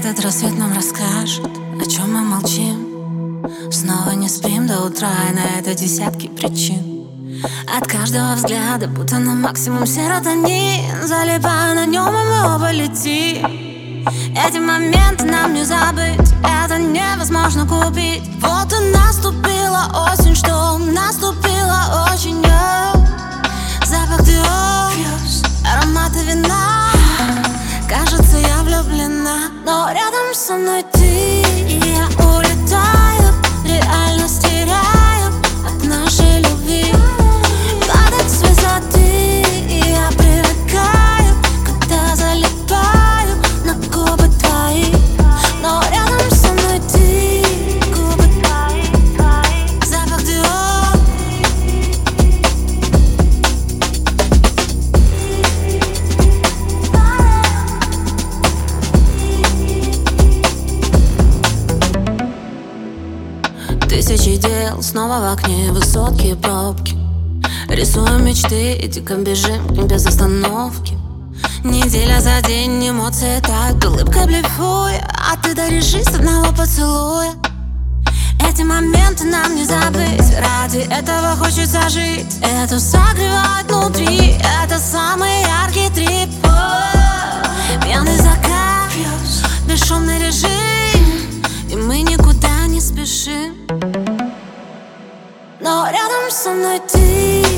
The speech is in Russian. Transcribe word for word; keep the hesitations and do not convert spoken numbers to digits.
Этот рассвет нам расскажет, о чем мы молчим. Снова не спим до утра, и на это десятки причин. От каждого взгляда, будто на максимум серотонин. Залипая на нем, и мы оба летим. Эти моменты нам не забыть, это невозможно купить. Вот и наступила осень, что наступила очень. Запах Dior, ароматы вина. Кажется, я влюблена, но рядом со мной ты. И я улетаю, реальность теряю от нашей любви. Падать с высоты, и я привыкаю, когда залипаю на губы твои. Но рядом со мной ты, губы твои, твои. Запах Dior. Тысячи дел, снова в окне высотки и пробки. Рисуем мечты и дико бежим без остановки. Неделя за день, эмоции тают, улыбкой блефуя, а ты даришь жизнь одного поцелуя. Эти моменты нам не забыть, ради этого хочется жить. Это согревает внутри, это самый яркий трип. Пьяный закат, бесшумный режим, и мы никуда не спешим. Но рядом со мной ты.